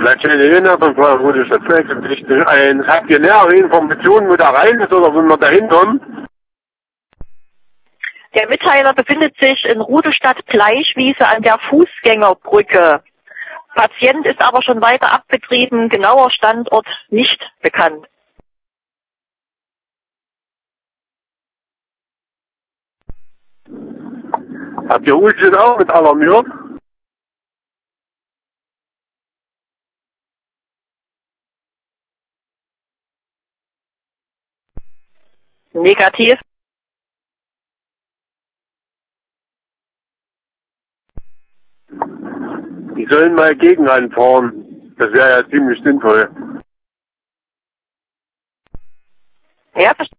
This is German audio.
Helena von Frau Rode Stadtwerk. Habt ihr nähere Informationen, wo da rein ist oder wo wir da hinkommen? Der Mitteiler befindet sich in Rudestadt Bleichwiese an der Fußgängerbrücke. Patient ist aber schon weiter abgetrieben, genauer Standort nicht bekannt. Habt ihr Ulchen auch mit alarmiert? Negativ. Die sollen mal gegen anfahren. Das wäre ja ziemlich sinnvoll. Ja,